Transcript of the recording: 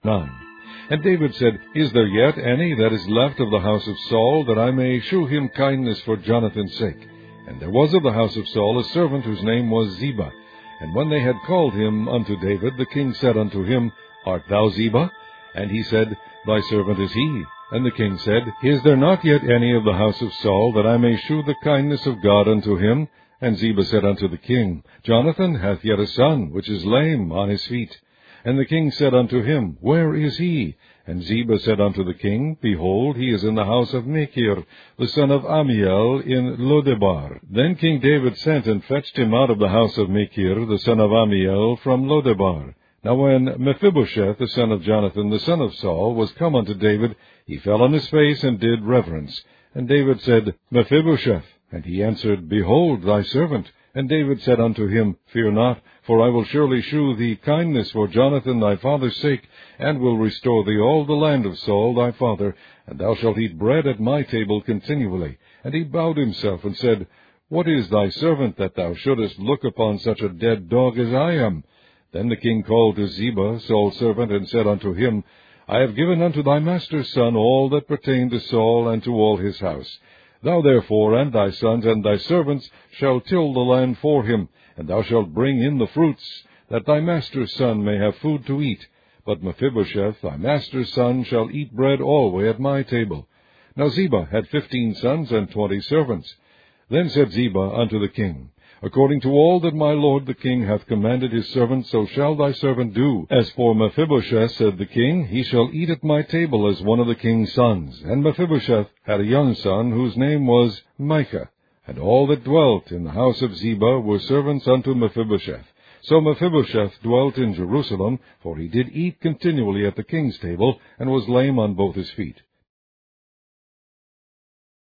9. And David said, Is there yet any that is left of the house of Saul, that I may shew him kindness for Jonathan's sake? And there was of the house of Saul a servant whose name was Ziba. And when they had called him unto David, the king said unto him, Art thou Ziba? And he said, Thy servant is he. And the king said, Is there not yet any of the house of Saul, that I may shew the kindness of God unto him? And Ziba said unto the king, Jonathan hath yet a son, which is lame on his feet. And the king said unto him, Where is he? And Ziba said unto the king, Behold, he is in the house of Machir, the son of Ammiel, in Lodebar. Then King David sent and fetched him out of the house of Machir, the son of Ammiel, from Lodebar. Now when Mephibosheth, the son of Jonathan, the son of Saul, was come unto David, he fell on his face and did reverence. And David said, Mephibosheth. And he answered, Behold, thy servant. And David said unto him, Fear not, for I will surely shew thee kindness for Jonathan thy father's sake, and will restore thee all the land of Saul thy father, and thou shalt eat bread at my table continually. And he bowed himself, and said, What is thy servant, that thou shouldest look upon such a dead dog as I am? Then the king called to Ziba, Saul's servant, and said unto him, I have given unto thy master's son all that pertained to Saul and to all his house. Thou therefore and thy sons and thy servants shall till the land for him, and thou shalt bring in the fruits, that thy master's son may have food to eat. But Mephibosheth, thy master's son, shall eat bread alway at my table. Now Ziba had 15 sons and 20 servants. Then said Ziba unto the king, According to all that my lord the king hath commanded his servant, so shall thy servant do. As for Mephibosheth, said the king, he shall eat at my table as one of the king's sons. And Mephibosheth had a young son, whose name was Micah. And all that dwelt in the house of Ziba were servants unto Mephibosheth. So Mephibosheth dwelt in Jerusalem, for he did eat continually at the king's table, and was lame on both his feet.